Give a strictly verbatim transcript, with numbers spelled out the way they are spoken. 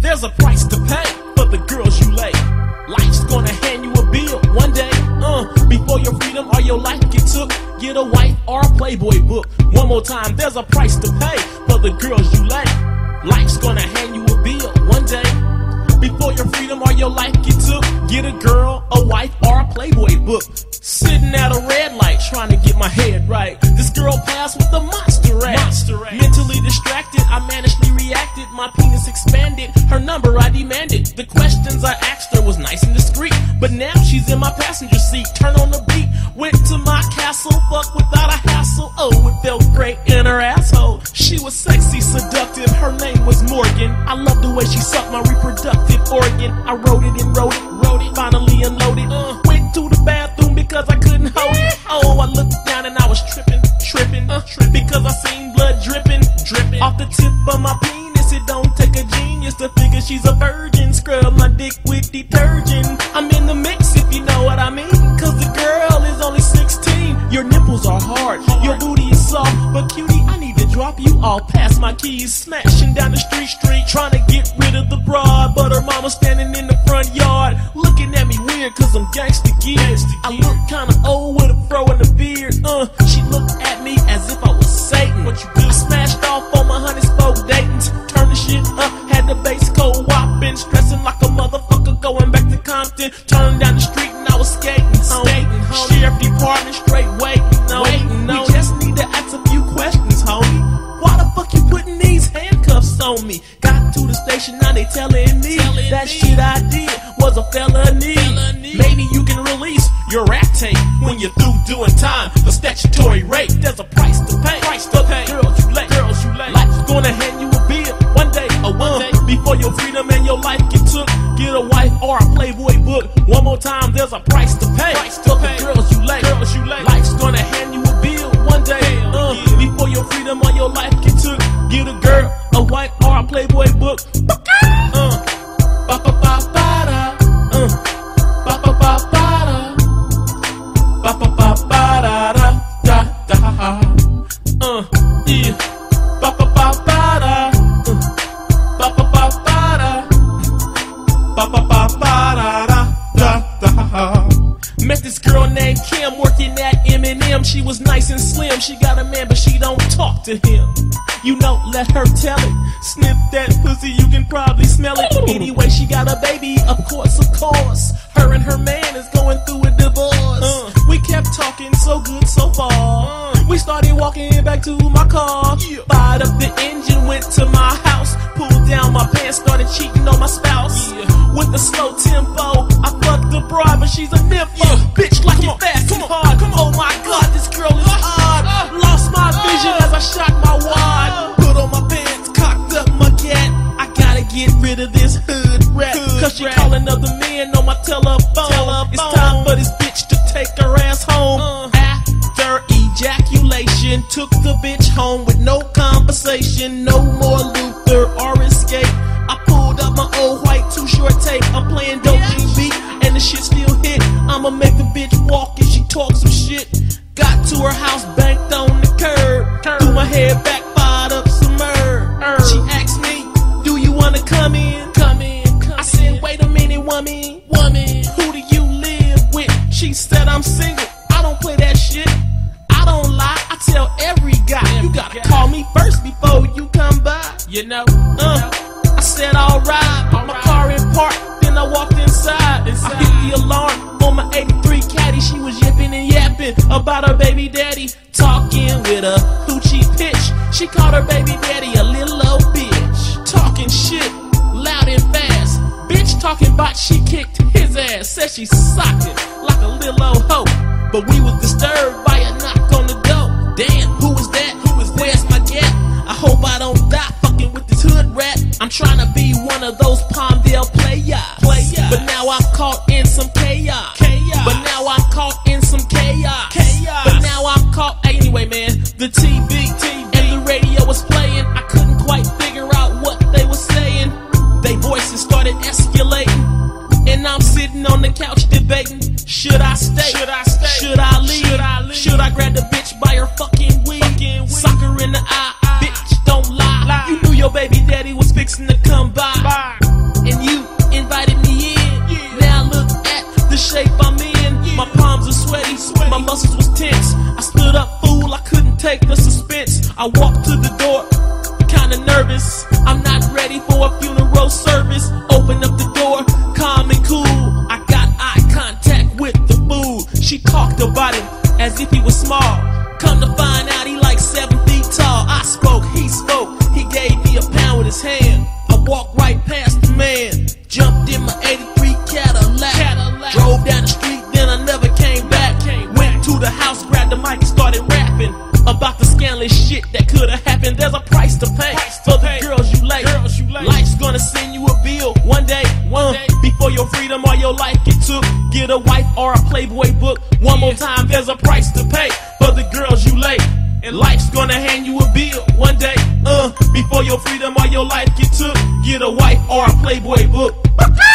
there's a price to pay for the girls you lay. Life's gonna hand you a bill one day. Uh, before your freedom or your life get took, get a wife or a Playboy book. One more time, there's a price to pay for the girls you lay. Life's gonna hand you a bill one day. Before your freedom or your life get took, get a girl, a wife, or a Playboy book. Sitting at a red light trying to get my head right. This girl passed with a monster act. Monster act. Mentally distracted, I managedly reacted. My penis expanded, her number I demanded. The questions I asked her was nice and discreet, but now she's in my passenger seat. Turn on the beat, went to my castle, fuck without a hassle. Oh, it felt great in her asshole. She was sexy, seductive, her name was Morgan. I love the way she sucked my reproductive organ. I wrote it and wrote it, wrote it, finally unloaded. Uh, went to the bathroom because I couldn't hold it. Oh, I looked down and I was tripping, tripping, uh, tripping, because I seen blood dripping, dripping off the tip of my penis. It don't take a genius to figure she's a virgin. Scrub my dick with detergent. I'm in the mix if you know what I mean, cause the girl is only sixteen. Your nipples are hard, hard. Your booty is soft, but cutie, I need to drop you off past my keys. Smashing down the street, street, trying to get rid of the broad, but her mama standing in the front yard, looking at me weird cause I'm gangsta geared. I look kinda old with a fro and a beard. Uh, she looked at me as if I was Satan. What you do? I smashed off on my honey spoke Dayton's, turn the shit up, had the bass cold whopping, stressing like a motherfucker going back to Compton. Turned down the street and I was skating home. Sheriff department straight waiting on me. We just need to ask a few questions, homie. Why the fuck you putting these handcuffs on me? Got to the station, now they telling me telling that me. Shit I did was a felony. felony. Maybe you can release your rap tape when you're through doing time. The statutory rape, there's a price to pay. Price to pay. Girls you lay, girls you lay. Life's gonna hand you a bill one day, a one day. Before your freedom and your life get took, get a wife or a Playboy book. One more time, there's a price to pay. Price to pay. Girls you lay, girls you lay. Life's gonna hand you a bill one day. Uh, yeah. Before your freedom or your life get took, get a girl, a wife or a Playboy book. Uh, ba ba ba ba da. Uh, ba ba ba ba da. Ba ba ba ba da da da da. Uh, yeah. Ba ba ba ba da. Uh, ba ba ba ba da. Ba ba ba ba da da da. Met this girl named Kim working at M and M. She was nice and slim. She got a man, but she don't talk to him. You know, let her tell it. Sniff that pussy, you can probably smell it. Anyway, she got a baby, of course, of course. Her and her man is going through a divorce. Uh, we kept talking so good so far. Uh, we started walking back to my car. Yeah. Fired up the engine, went to my house. Pulled down my pants, started cheating on my spouse. Yeah. With a slow tempo, I fucked the broad, but she's a nympho. Yeah. Bitch, like it fast and hard. Come on. Oh my God, this girl is hard. Uh, Lost my vision as I shot my wad. Put on my pants, cocked up my gat. I gotta get rid of this hood rat, cause she calling other men on my telephone. telephone. It's time for this bitch to take her ass home. Uh, After ejaculation, took the bitch home with no conversation. No more Luther or escape. I pulled up my old white too short tape. I'm playing dope beat and the shit still hit. I'ma make the bitch walk if she talks some shit. Got to her house, banked on the curb. Threw my head back, fired up some herb. She asked me, do you wanna come in? Come in. Come I said, wait a minute, woman. Woman, who do you live with? She said, I'm single. I don't play that shit. I don't lie. I tell every guy, you gotta call me first before you come by. You know? Uh, I said, alright. My car in park, then I walked inside. I hit the alarm on my eighty-three Caddy. She was yipping and yapping about her baby daddy, talking with a hoochie pitch. She called her baby daddy a little old bitch, talking shit loud and fast. Bitch talking about she kicked his ass, said she socked it like a little old hoe. But we was disturbed by a knock on the door. Damn, who was that? Who was where's my gap? I hope I don't die fucking with this hood rat. I'm trying to be one of those Palmdale players. Playa. But now I'm caught in some chaos. chaos. But now I'm caught in some chaos. chaos. But now I'm caught. Anyway, man, the T V, T V and the radio was playing. I couldn't quite figure out what they were saying. They voices started escalating, and I'm sitting on the couch debating. Should I stay? Should I stay? Should I leave? Should I, leave? Should I grab the bitch by her fucking weed? Fucking weed. Sock her in the eye. Bitch, don't lie. lie. You knew your baby daddy was fixing to come by. Bye. kinda nervous. I'm not ready for a funeral service. Open up the door, calm and cool. I got eye contact with the fool. She talked about him as if he was small. Come to find out he like seven feet tall. I spoke, he spoke, he gave me a pound with his hand. I walked right past the man, jumped in my eighty-three Cadillac, Cadillac. Drove down the street, then I never came back. Went to the house, grabbed the mic and started rapping about the scandalous shit that could have happened. There's a price to pay price to for pay. the girls you like. girls you like. Life's gonna send you a bill one day, one uh, day. Before your freedom or your life get took. Get a wife or a Playboy book. One more time, there's a price to pay for the girls you like. And life's gonna hand you a bill one day, uh, before your freedom or your life get took. Get a wife or a Playboy book.